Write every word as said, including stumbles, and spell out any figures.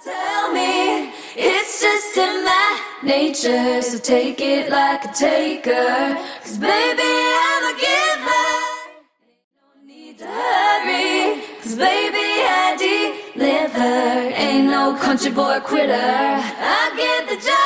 Tell me, it's just in my nature, so take it like a taker. Cause baby, I'm a giver. No need to hurry, cause baby, I deliver. Ain't no country boy quitter. I get the job.